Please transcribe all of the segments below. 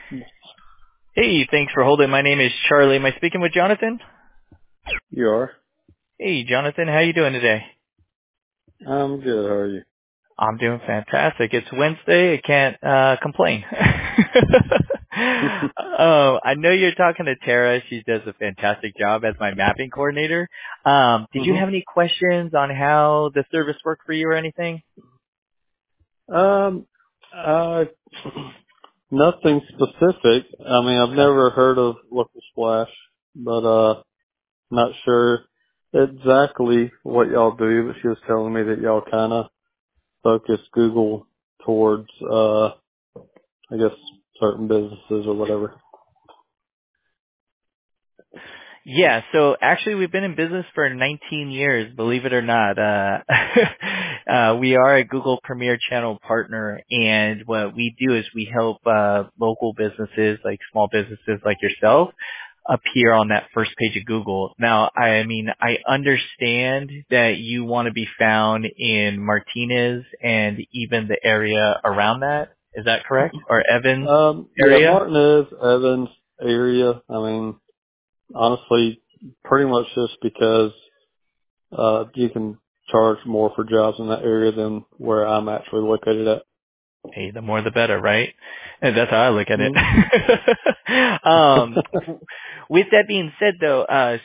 Hey, thanks for holding. My name is Charlie. Am I speaking with Jonathan? You are? Hey, Jonathan, how you doing today? I'm good. How are you? I'm doing fantastic. It's Wednesday. I can't complain. I know you're talking to Tara. She does a fantastic job as my mapping coordinator. Did you hmm have any questions on how the service worked for you or anything? Um, uh, nothing specific. I mean, I've Okay. never heard of Local Splash, but not sure exactly what y'all do. But she was telling me that y'all kind of focus Google towards, I guess, certain businesses or whatever. Yeah, so actually we've been in business for 19 years, believe it or not. We are a Google Premier Channel partner, and what we do is we help local businesses, like small businesses like yourself, appear on that first page of Google. Now, I mean, I understand that you want to be found in Martinez and even the area around that. Is that correct? Or Evans Yeah, area? Martinez, Evans area. I mean, honestly, pretty much just because you can charge more for jobs in that area than where I'm actually located at. Hey, the more the better, right? And that's how I look at it. Mm. With that being said, though,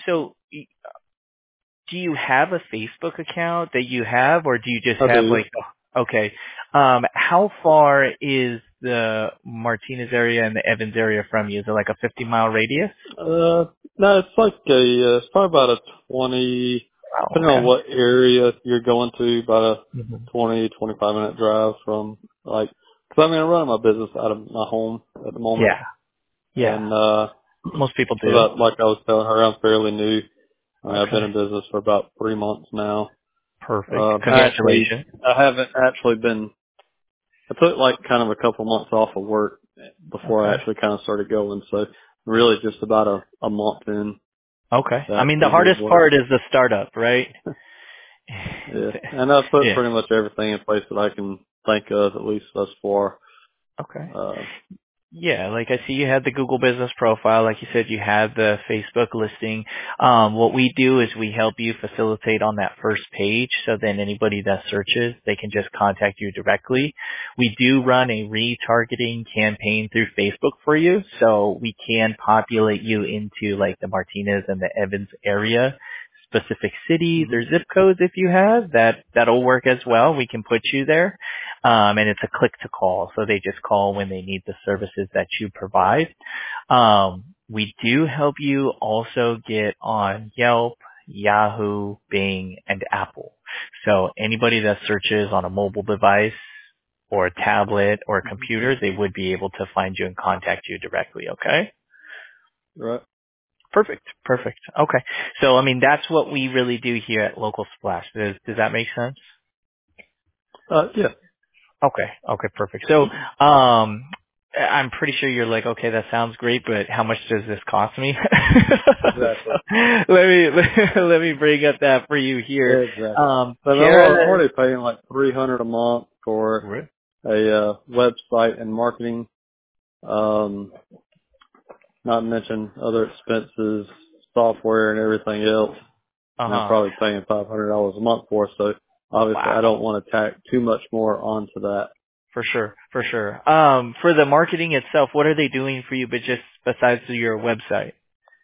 do you have a Facebook account that you have, or do you just I have do. like, okay, how far is the Martinez area and the Evans area from you? Is it like a 50-mile radius? No, it's like it's probably about a 20, Oh, depending on okay. what area you're going to, about a hmm 20, 25 minute drive from like, cause I mean, I'm running my business out of my home at the moment. Yeah, yeah. And, Most people so do. that, like I was telling her, I'm fairly new. I mean, I've been Okay. in business for about 3 months now. Perfect. Actually, Congratulations. I haven't actually been I took like kind of a couple months off of work before I Okay. actually kind of started going. So really just about a month in Okay. to I mean, the actually getting hardest work. part is the startup, right? Yeah. And I've put Yeah. pretty much everything in place that I can think of, at least thus far. Okay. Uh, Yeah, like I see you had the Google business profile. Like you said, you had the Facebook listing. What we do is we help you facilitate on that first page so then anybody that searches, they can just contact you directly. We do run a retargeting campaign through Facebook for you. So we can populate you into like the Martinez and the Evans area, specific cities hmm or zip codes if you have. That'll work as well. We can put you there. And it's a click to call. So they just call when they need the services that you provide. We do help you also get on Yelp, Yahoo, Bing, and Apple. So anybody that searches on a mobile device or a tablet or a computer, they would be able to find you and contact you directly, okay? Right. Perfect. Perfect. Okay. So, I mean, that's what we really do here at Local Splash. Does that make sense? Yeah. Okay. Okay. Perfect. So, I'm pretty sure you're like, okay, that sounds great, but how much does this cost me? Exactly. So let me bring up that for you here. Exactly. So I'm Tara. already paying like $300 a month for a website and marketing. Um, not to mention other expenses, software and everything else. Uh And I'm huh. probably paying $500 a month for. So obviously I don't Wow. want to tack too much more onto that. For sure. For sure. For the marketing itself, what are they doing for you? But just besides your website.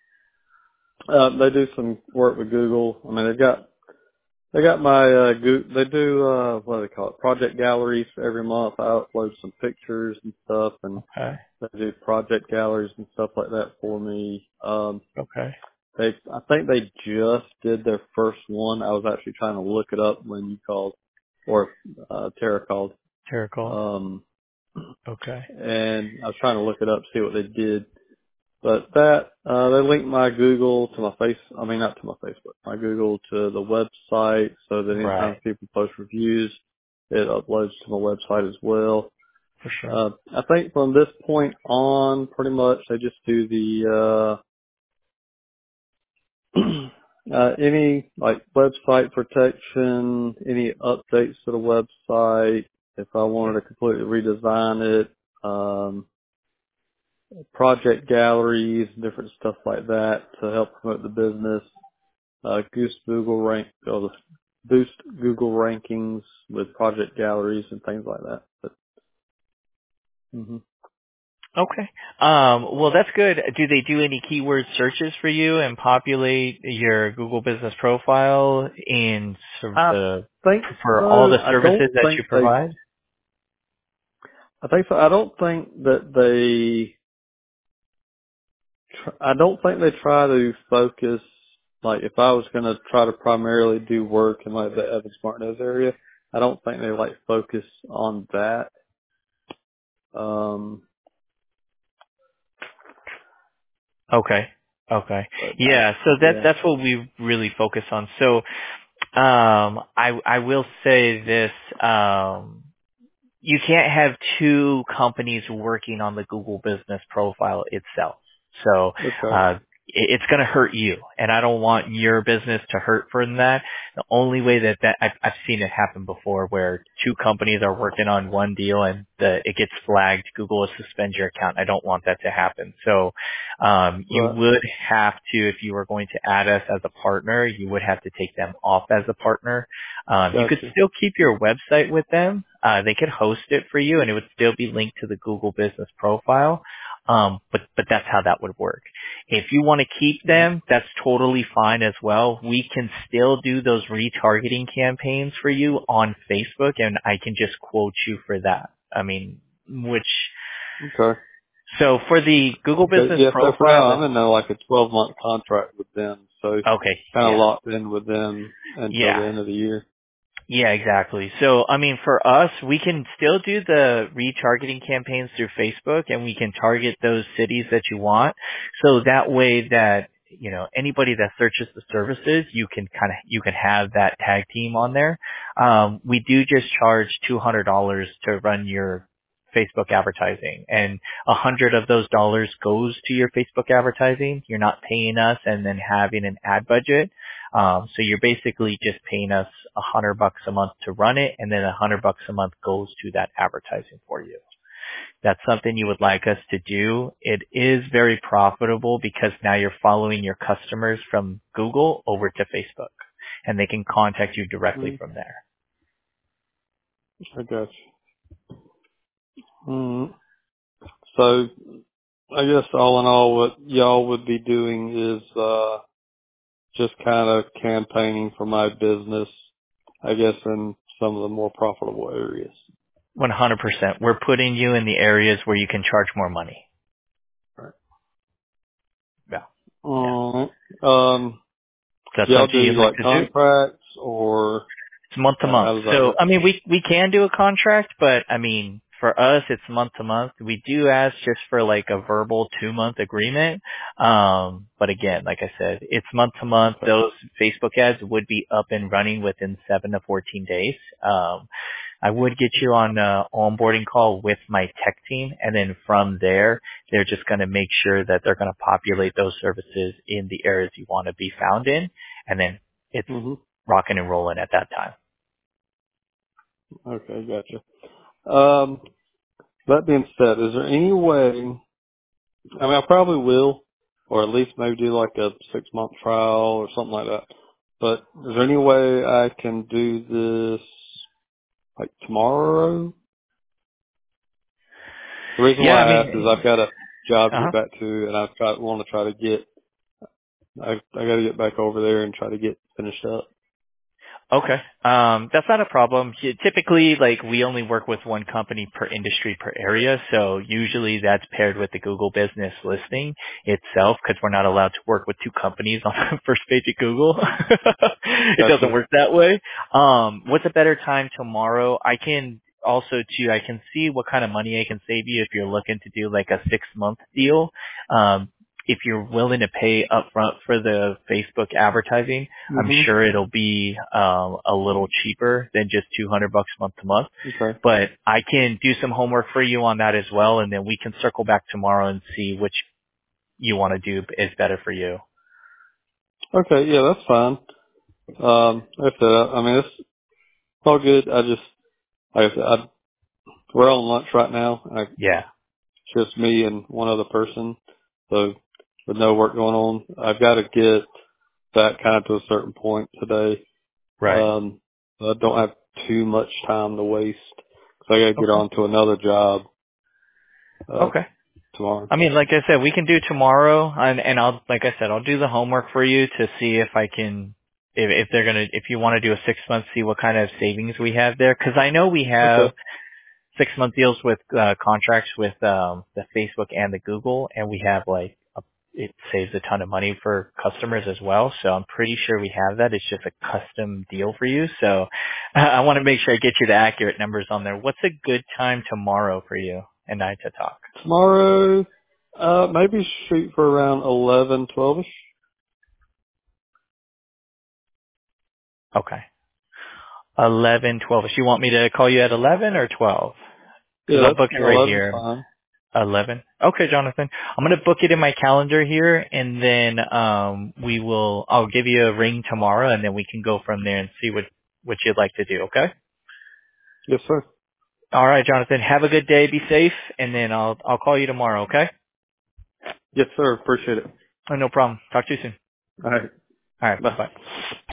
They do some work with Google. I mean, they got my, they do, what do they call it? Project galleries every month. I upload some pictures and stuff and Okay. they do project galleries and stuff like that for me. Okay. I think they just did their first one. I was actually trying to look it up when you called or, Tara called. Terrible. Um, Okay. and I was trying to look it up, see what they did. But that, they linked my Google to my I mean, not to my Facebook, my Google to the website so that anytime Right. people post reviews, it uploads to my website as well. For sure. I think from this point on, pretty much they just do the, any like website protection, any updates to the website, if I wanted to completely redesign it, project galleries, different stuff like that to help promote the business. Boost Google rankings with project galleries and things like that. But, Okay. Well, that's good. Do they do any keyword searches for you and populate your Google Business Profile in sort of I think for all so. the services that you provide? I think so. I don't think they try to focus, like if I was going to try to primarily do work in like the Evans Martinez area, I don't think they like focus on that. Okay. Okay. But Yeah. So that's what we really focus on. So, I will say this, you can't have two companies working on the Google Business Profile itself. So, okay. it's going to hurt you, and I don't want your business to hurt from that. The only way that I've seen it happen before, where two companies are working on one deal and it gets flagged, Google will suspend your account. I don't want that to happen. So, you Right. would have to, if you were going to add us as a partner, you would have to take them off as a partner. You could Gotcha. still keep your website with them. They could host it for you, and it would still be linked to the Google Business Profile. But that's how that would work. If you want to keep them, that's totally fine as well. We can still do those retargeting campaigns for you on Facebook, and I can just quote you for that. I mean, Okay. so for the Google Business Yeah, so for now Profile, I'm in like a 12-month contract with them, so okay, kind of yeah. locked in with them until the Yeah. end of the year. Yeah, exactly. So, I mean, for us, we can still do the retargeting campaigns through Facebook, and we can target those cities that you want. So that way that, anybody that searches the services, you can have that tag team on there. We do just charge $200 to run your Facebook advertising, and 100 of those dollars goes to your Facebook advertising. You're not paying us and then having an ad budget. So you're basically just paying us $100 a month to run it, and then $100 a month goes to that advertising for you. That's something you would like us to do. It is very profitable because now you're following your customers from Google over to Facebook, and they can contact you directly from there. I got you. So I guess all in all, what y'all would be doing is just kind of campaigning for my business, I guess, in some of the more profitable areas. 100%. We're putting you in the areas where you can charge more money. Right. Yeah. Do That's y'all something do you'd like like to do? contracts or It's month to month. how does that So, work? I mean, we can do a contract, but I mean, for us, it's month to month. We do ask just for like a verbal 2-month agreement. But again, like I said, it's month to month. Okay. Those Facebook ads would be up and running within 7 to 14 days. I would get you on an onboarding call with my tech team, and then from there, they're just going to make sure that they're going to populate those services in the areas you want to be found in, and then it's rocking and rolling at that time. Okay, gotcha. That being said, is there any way, I mean, I probably will, or at least maybe do like a 6-month trial or something like that. But is there any way I can do this like tomorrow? The reason Yeah, why I I ask is mean, I've got a job to uh-huh. get back to, and want to try to get, I got to get back over there and try to get finished up. Okay. That's not a problem. Typically, like, we only work with one company per industry per area, so usually that's paired with the Google business listing itself, because we're not allowed to work with two companies on the first page of Google. It doesn't Gotcha. work that way. What's a better time tomorrow? I can see what kind of money I can save you if you're looking to do like a 6-month deal. If you're willing to pay upfront for the Facebook advertising, I'm sure it'll be a little cheaper than just $200 month to month. Okay. But I can do some homework for you on that as well, and then we can circle back tomorrow and see which you want to do is better for you. Okay, yeah, that's fine. I mean, it's all good. Like I said, we're on lunch right now. Yeah. just me and one other person. So with no work going on, I've got to get that kind of to a certain point today. Right. I don't have too much time to waste. So I got to get Okay. on to another job, Okay. tomorrow. I mean, like I said, we can do tomorrow, and I'll, like I said, I'll do the homework for you to see if I can, if you want to do a 6 month, see what kind of savings we have there. Because I know we have Okay. 6 month deals with contracts with the Facebook and the Google, and we have it saves a ton of money for customers as well. So I'm pretty sure we have that. It's just a custom deal for you. So I want to make sure I get you the accurate numbers on there. What's a good time tomorrow for you and I to talk? Tomorrow, maybe shoot for around 11, 12ish. 12ish. 11, 12. You want me to call you at 11 or 12? Because Yeah, I'll that's book it right 11's here. fine. 11. Okay, Jonathan. I'm going to book it in my calendar here, and then I'll give you a ring tomorrow, and then we can go from there and see what you'd like to do, okay? Yes, sir. All right, Jonathan. Have a good day. Be safe, and then I'll call you tomorrow, okay? Yes, sir. Appreciate it. Oh, no problem. Talk to you soon. All right. All right. Bye. Bye-bye.